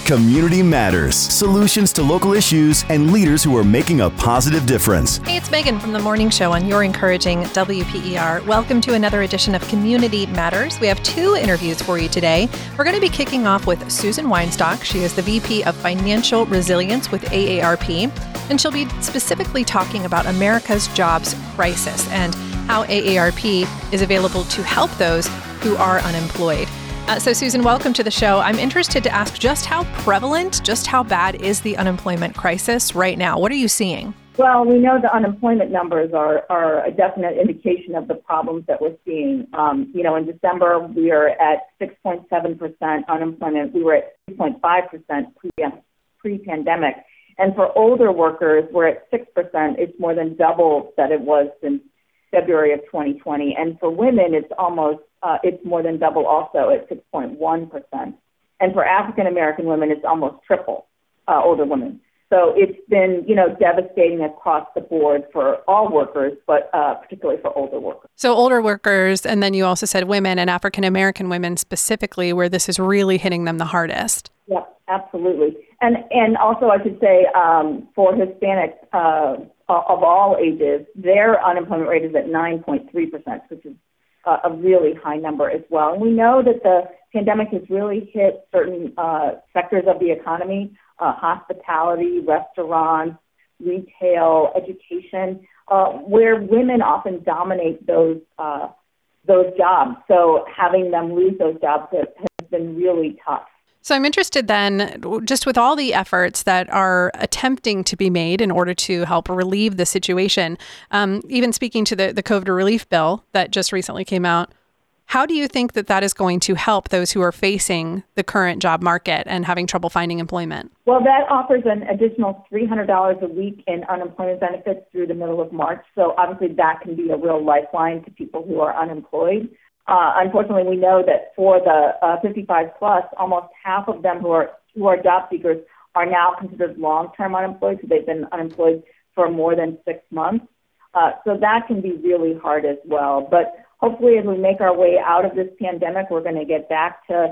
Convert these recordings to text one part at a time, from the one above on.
Community Matters. Solutions to local issues and leaders who are making a positive difference. Hey, it's Megan from The Morning Show on Your Encouraging WPER. Welcome to another edition of Community Matters. We have two interviews for you today. We're going to be kicking off with Susan Weinstock. She is the VP of Financial Resilience with AARP, and she'll be specifically talking about America's jobs crisis and how AARP is available to help those who are unemployed. So Susan, welcome to the show. I'm interested to ask just how prevalent, just how bad is the unemployment crisis right now? What are you seeing? Well, we know the unemployment numbers are a definite indication of the problems that we're seeing. In December, we are at 6.7% unemployment. We were at 3.5% pre-pandemic. And for older workers, we're at 6%. It's more than double that it was since February of 2020. And for women, it's more than double also at 6.1%. And for African American women, it's almost triple older women. So it's been, devastating across the board for all workers, but particularly for older workers. So older workers, and then you also said women and African American women specifically, where this is really hitting them the hardest. Yeah, absolutely. And also I should say for Hispanics of all ages, their unemployment rate is at 9.3%, which is a really high number as well. And we know that the pandemic has really hit certain sectors of the economy, hospitality, restaurants, retail, education, where women often dominate those jobs. So having them lose those jobs has been really tough. So I'm interested then, just with all the efforts that are attempting to be made in order to help relieve the situation, even speaking to the COVID relief bill that just recently came out, how do you think that is going to help those who are facing the current job market and having trouble finding employment? Well, that offers an additional $300 a week in unemployment benefits through the middle of March. So obviously that can be a real lifeline to people who are unemployed. Unfortunately, we know that for the 55 plus, almost half of them who are job seekers are now considered long-term unemployed, so they've been unemployed for more than 6 months. So that can be really hard as well. But hopefully, as we make our way out of this pandemic, we're going to get back to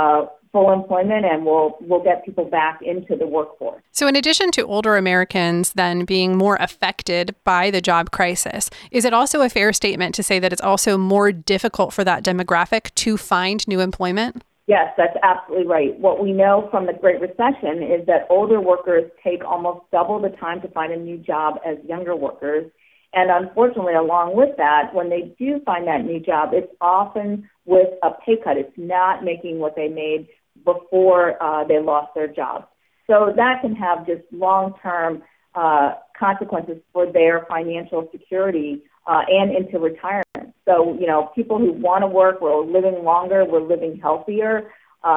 full employment, and we'll get people back into the workforce. So in addition to older Americans then being more affected by the job crisis, is it also a fair statement to say that it's also more difficult for that demographic to find new employment? Yes, that's absolutely right. What we know from the Great Recession is that older workers take almost double the time to find a new job as younger workers. And unfortunately, along with that, when they do find that new job, it's often with a pay cut. It's not making what they made before they lost their job. So that can have just long-term consequences for their financial security and into retirement. So, people who want to work, we're living longer, we're living healthier,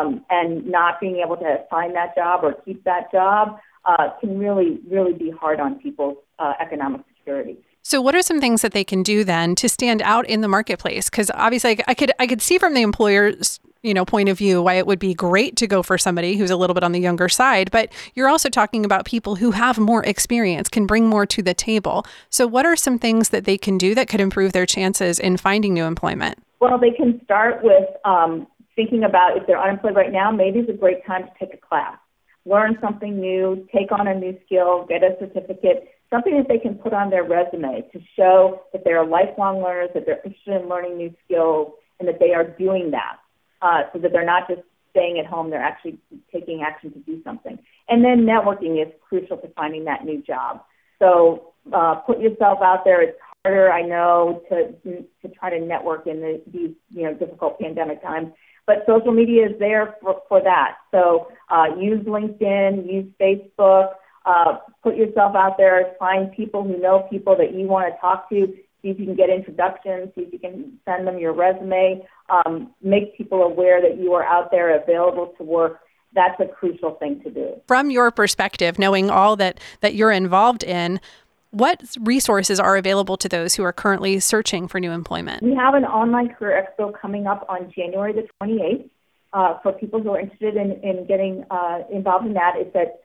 and not being able to find that job or keep that job can really, really be hard on people's economic security. So what are some things that they can do then to stand out in the marketplace? Because obviously I could see from the employer's point of view why it would be great to go for somebody who's a little bit on the younger side, but you're also talking about people who have more experience, can bring more to the table. So what are some things that they can do that could improve their chances in finding new employment? Well, they can start with thinking about if they're unemployed right now, maybe it's a great time to take a class, learn something new, take on a new skill, get a certificate, something that they can put on their resume to show that they're lifelong learners, that they're interested in learning new skills, and that they are doing that. So that they're not just staying at home, they're actually taking action to do something. And then networking is crucial to finding that new job. So put yourself out there. It's harder, I know, to try to network in these difficult pandemic times. But social media is there for that. So use LinkedIn, use Facebook, put yourself out there, find people who know people that you want to talk to, see if you can get introductions, see if you can send them your resume, make people aware that you are out there available to work. That's a crucial thing to do. From your perspective, knowing all that you're involved in, what resources are available to those who are currently searching for new employment? We have an online career expo coming up on January the 28th. For people who are interested in getting involved in that, it's at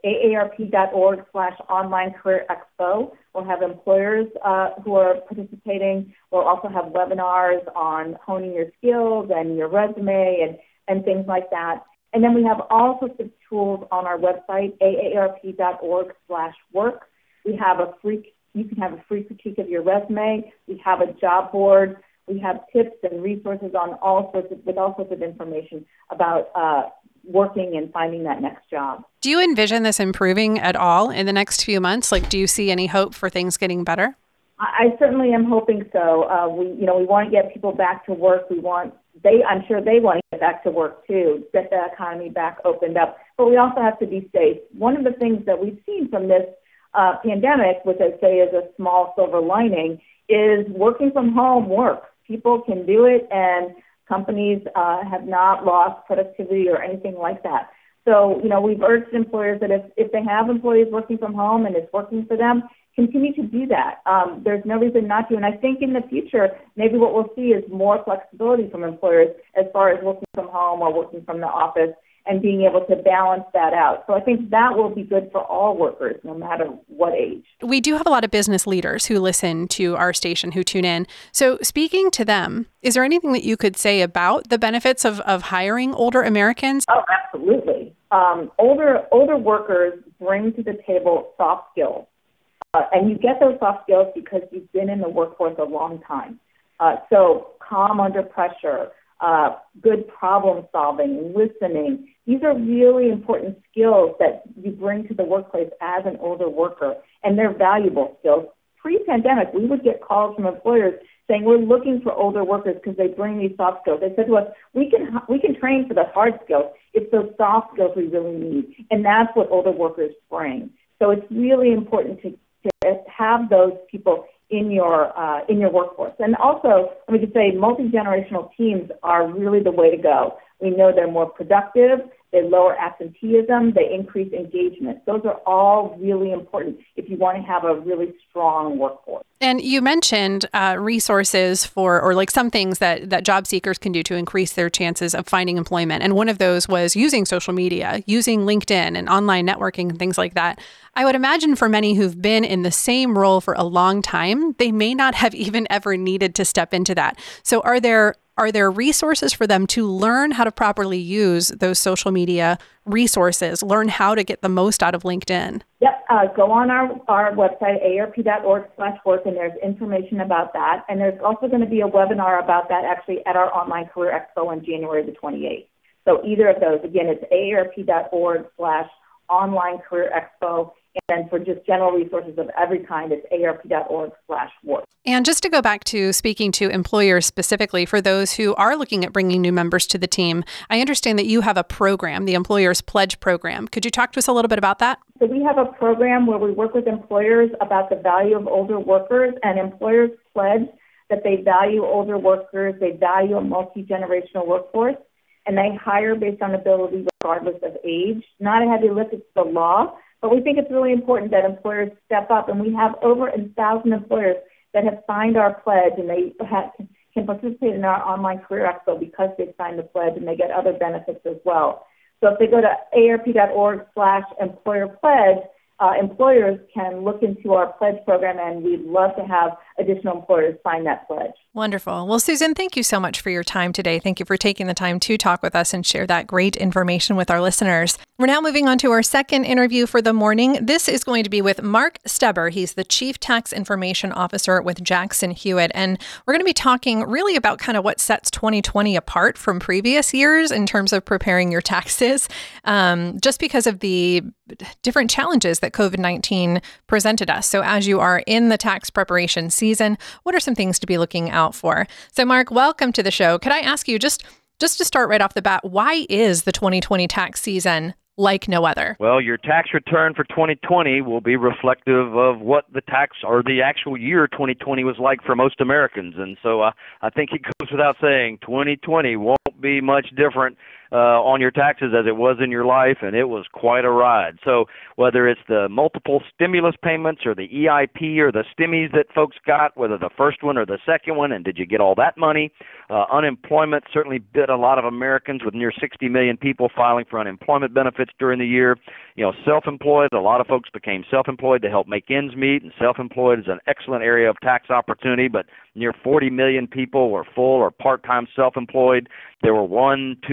aarp.org/online career expo. We'll have employers who are participating. We'll also have webinars on honing your skills and your resume and things like that. And then we have all sorts of tools on our website, aarp.org/work. You can have a free critique of your resume. We have a job board. We have tips and resources on all sorts of information about working and finding that next job. Do you envision this improving at all in the next few months? Like, do you see any hope for things getting better? I certainly am hoping so. We want to get people back to work. I'm sure they want to get back to work too, get the economy back opened up. But we also have to be safe. One of the things that we've seen from this pandemic, which I say is a small silver lining, is working from home works. People can do it, and companies have not lost productivity or anything like that. So, we've urged employers that if they have employees working from home and it's working for them, continue to do that. There's no reason not to. And I think in the future, maybe what we'll see is more flexibility from employers as far as working from home or working from the office and being able to balance that out. So I think that will be good for all workers, no matter what age. We do have a lot of business leaders who listen to our station, who tune in. So speaking to them, is there anything that you could say about the benefits of hiring older Americans? Oh, absolutely. Older workers bring to the table soft skills. And you get those soft skills because you've been in the workforce a long time. So calm under pressure, good problem solving, listening. These are really important skills that you bring to the workplace as an older worker, and they're valuable skills. Pre-pandemic, we would get calls from employers saying we're looking for older workers because they bring these soft skills. They said to us, we can train for the hard skills. It's those soft skills we really need, and that's what older workers bring. So it's really important to have those people in your workforce. And also, let me just say, multi-generational teams are really the way to go. We know they're more productive, they lower absenteeism, they increase engagement. Those are all really important if you want to have a really strong workforce. And you mentioned resources or like some things that job seekers can do to increase their chances of finding employment. And one of those was using social media, using LinkedIn and online networking and things like that. I would imagine for many who've been in the same role for a long time, they may not have even ever needed to step into that. So are there resources for them to learn how to properly use those social media resources, learn how to get the most out of LinkedIn? Yep. Go on our website, aarp.org/work, and there's information about that. And there's also going to be a webinar about that actually at our Online Career Expo on January the 28th. So either of those, again, it's aarp.org/Online Career Expo. And for just general resources of every kind, it's aarp.org/work. And just to go back to speaking to employers specifically, for those who are looking at bringing new members to the team, I understand that you have a program, the Employers Pledge Program. Could you talk to us a little bit about that? So we have a program where we work with employers about the value of older workers, and employers pledge that they value older workers, they value a multi-generational workforce, and they hire based on ability regardless of age. Not a heavy lift, it's the law. But we think it's really important that employers step up, and we have over 1,000 employers that have signed our pledge, and they can participate in our Online Career Expo because they've signed the pledge, and they get other benefits as well. So if they go to aarp.org/employer-pledge, employers can look into our pledge program, and we'd love to have additional employers sign that pledge. Wonderful. Well, Susan, thank you so much for your time today. Thank you for taking the time to talk with us and share that great information with our listeners. We're now moving on to our second interview for the morning. This is going to be with Mark Steber. He's the Chief Tax Information Officer with Jackson Hewitt. And we're going to be talking really about kind of what sets 2020 apart from previous years in terms of preparing your taxes, just because of the different challenges that COVID-19 presented us. So as you are in the tax preparation season, what are some things to be looking out for? So Mark, welcome to the show. Could I ask you just to start right off the bat, why is the 2020 tax season like no other? Well, your tax return for 2020 will be reflective of what the tax or the actual year 2020 was like for most Americans. And so I think it goes without saying 2020 won't be much different on your taxes as it was in your life, and it was quite a ride. So whether it's the multiple stimulus payments or the EIP or the stimmies that folks got, whether the first one or the second one, and did you get all that money? Unemployment certainly bit a lot of Americans, with near 60 million people filing for unemployment benefits during the year. You know, self-employed, a lot of folks became self-employed to help make ends meet, and self-employed is an excellent area of tax opportunity, but near 40 million people were full or part-time self-employed. There were 1, 2, 3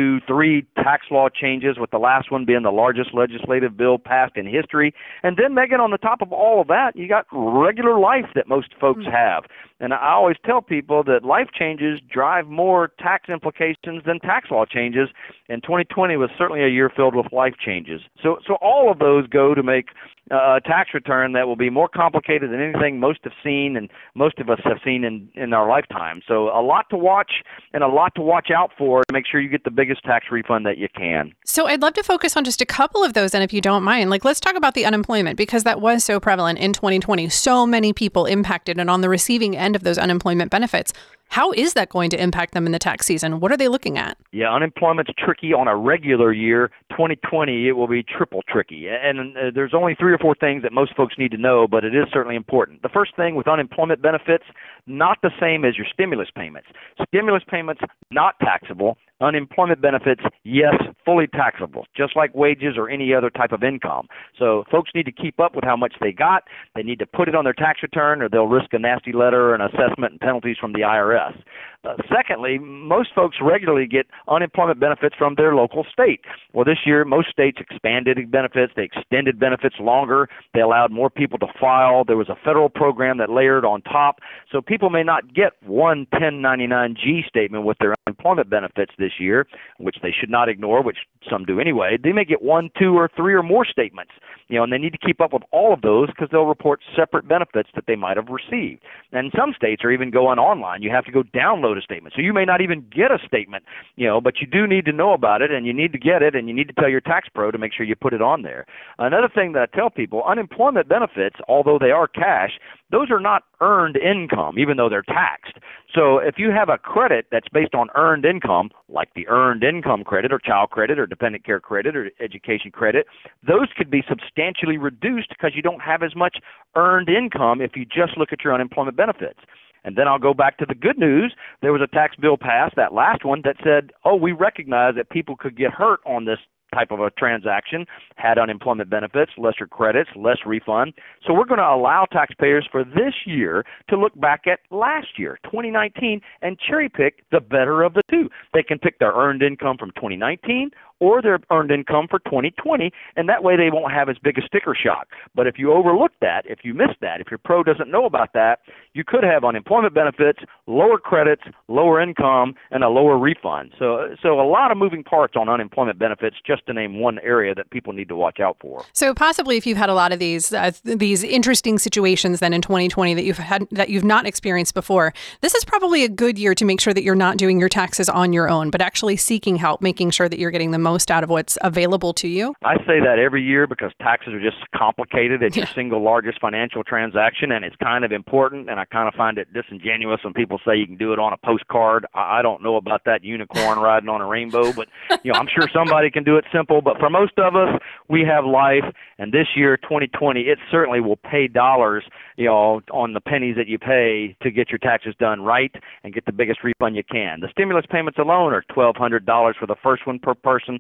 3 tax law changes, with the last one being the largest legislative bill passed in history. And then, Megan, on the top of all of that, you got regular life that most folks have. And I always tell people that life changes drive more tax implications than tax law changes, and 2020 was certainly a year filled with life changes. So all of those go to make a tax return that will be more complicated than anything most have seen and most of us have seen in our lifetime. So a lot to watch and a lot to watch out for to make sure you get the biggest tax refund that you can. So I'd love to focus on just a couple of those, and if you don't mind, let's talk about the unemployment, because that was so prevalent in 2020. So many people impacted and on the receiving end of those unemployment benefits. How is that going to impact them in the tax season? What are they looking at? Yeah, unemployment's tricky on a regular year. 2020, it will be triple tricky. And there's only 3 or 4 things that most folks need to know, but it is certainly important. The first thing with unemployment benefits, not the same as your stimulus payments. Stimulus payments, not taxable. Unemployment benefits, yes, fully taxable, just like wages or any other type of income. So folks need to keep up with how much they got. They need to put it on their tax return, or they'll risk a nasty letter, an assessment, and penalties from the IRS. Secondly, most folks regularly get unemployment benefits from their local state. Well, this year, most states expanded benefits. They extended benefits longer. They allowed more people to file. There was a federal program that layered on top. So people may not get one 1099-G statement with their unemployment benefits this year, which they should not ignore, which some do anyway. They may get 1, 2, or 3 or more statements, and they need to keep up with all of those because they'll report separate benefits that they might have received. And some states are even going online. You have to go download a statement. So you may not even get a statement, but you do need to know about it, and you need to get it, and you need to tell your tax pro to make sure you put it on there. Another thing that I tell people, unemployment benefits, although they are cash, those are not earned income, even though they're taxed. So if you have a credit that's based on earned income, like the earned income credit or child credit or dependent care credit or education credit, those could be substantially reduced because you don't have as much earned income if you just look at your unemployment benefits. And then I'll go back to the good news. There was a tax bill passed, that last one, that said, we recognize that people could get hurt on this type of a transaction, had unemployment benefits, lesser credits, less refund. So we're going to allow taxpayers for this year to look back at last year, 2019, and cherry pick the better of the two. They can pick their earned income from 2019 or their earned income for 2020, and that way they won't have as big a sticker shock. But if you overlook that, if you miss that, if your pro doesn't know about that, you could have unemployment benefits, lower credits, lower income, and a lower refund. So a lot of moving parts on unemployment benefits, just to name one area that people need to watch out for. So possibly if you've had a lot of these interesting situations then in 2020 that you've not experienced before, this is probably a good year to make sure that you're not doing your taxes on your own, but actually seeking help, making sure that you're getting the most out of what's available to you. I say that every year because taxes are just complicated. It's your single largest financial transaction, and it's kind of important, and I kind of find it disingenuous when people say you can do it on a postcard. I don't know about that unicorn riding on a rainbow, but I'm sure somebody can do it simple. But for most of us, we have life, and this year, 2020, it certainly will pay dollars, on the pennies that you pay to get your taxes done right and get the biggest refund you can. The stimulus payments alone are $1,200 for the first one per person,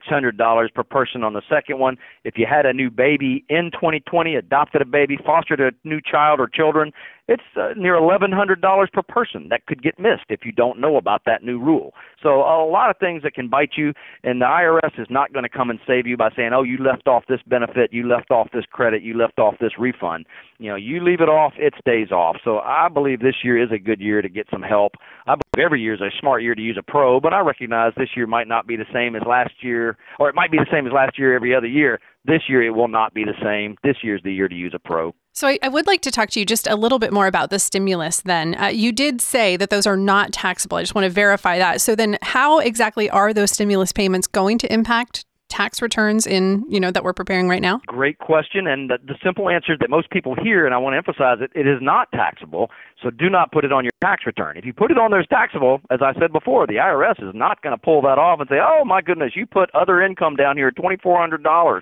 $600 per person on the second one. If you had a new baby in 2020, adopted a baby, fostered a new child or children, it's near $1,100 per person that could get missed if you don't know about that new rule. So a lot of things that can bite you, and the IRS is not going to come and save you by saying, you left off this benefit, you left off this credit, you left off this refund. You leave it off, it stays off. So I believe this year is a good year to get some help. I believe every year is a smart year to use a pro, but I recognize this year might not be the same as last year, or it might be the same as last year every other year. This year, it will not be the same. This year is the year to use a pro. So I would like to talk to you just a little bit more about the stimulus then. You did say that those are not taxable. I just want to verify that. So then how exactly are those stimulus payments going to impact tax returns that we're preparing right now? Great question. And the simple answer that most people hear, and I want to emphasize it, it is not taxable. So do not put it on your tax return. If you put it on there as taxable, as I said before, the IRS is not going to pull that off and say, oh, my goodness, you put other income down here at $2,400.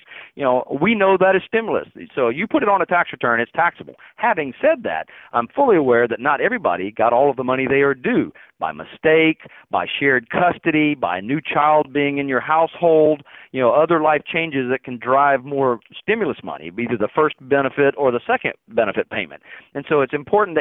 We know that is stimulus. So you put it on a tax return, it's taxable. Having said that, I'm fully aware that not everybody got all of the money they are due by mistake, by shared custody, by a new child being in your household, other life changes that can drive more stimulus money, either the first benefit or the second benefit payment. And so it's important that you know how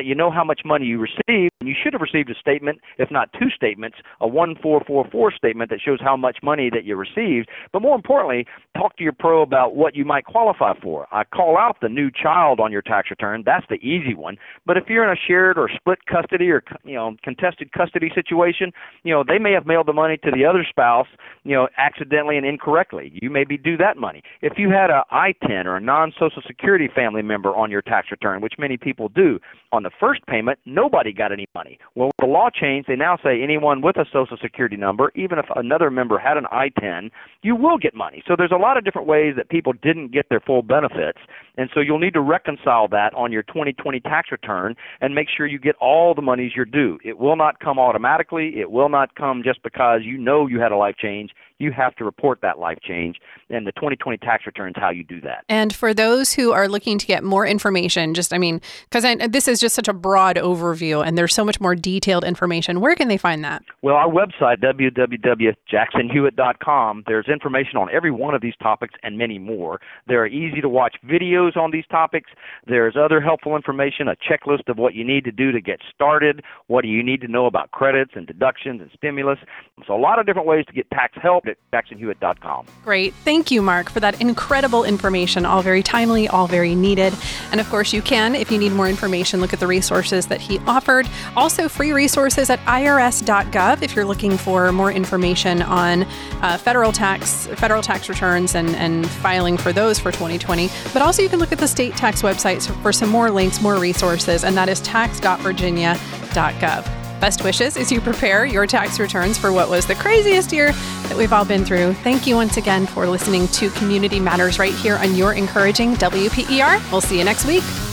much money you received. And you should have received a statement, if not two statements, a 1444 statement that shows how much money that you received. But more importantly, talk to your pro about what you might qualify for. I call out the new child on your tax return. That's the easy one. But if you're in a shared or split custody or contested custody situation, they may have mailed the money to the other spouse, accidentally and incorrectly. You maybe do that money. If you had a I-10 or a non-Social Security family member on your tax return, which many people do, on the first payment, nobody got any money. Well, the law changed. They now say anyone with a Social Security number, even if another member had an I-10, you will get money. So there's a lot of different ways that people didn't get their full benefits. And so you'll need to reconcile that on your 2020 tax return and make sure you get all the monies you're due. It will not come automatically. It will not come just because you had a life change. You have to report that life change, and the 2020 tax return is how you do that. And for those who are looking to get more information, because this is just such a broad overview, and there's so much more detailed information, where can they find that? Well, our website, www.jacksonhewitt.com, there's information on every one of these topics and many more. There are easy-to-watch videos on these topics. There's other helpful information, a checklist of what you need to do to get started, what do you need to know about credits and deductions and stimulus. So a lot of different ways to get tax help at jacksonhewitt.com. Great. Thank you, Mark, for that incredible information, all very timely, all very needed. And of course, you can, if you need more information, look at the resources that he offered. Also, free resources at irs.gov if you're looking for more information on federal tax returns and filing for those for 2020. But also, you can look at the state tax websites for some more links, more resources, and that is tax.virginia.gov. Best wishes as you prepare your tax returns for what was the craziest year that we've all been through. Thank you once again for listening to Community Matters right here on your encouraging WPER. We'll see you next week.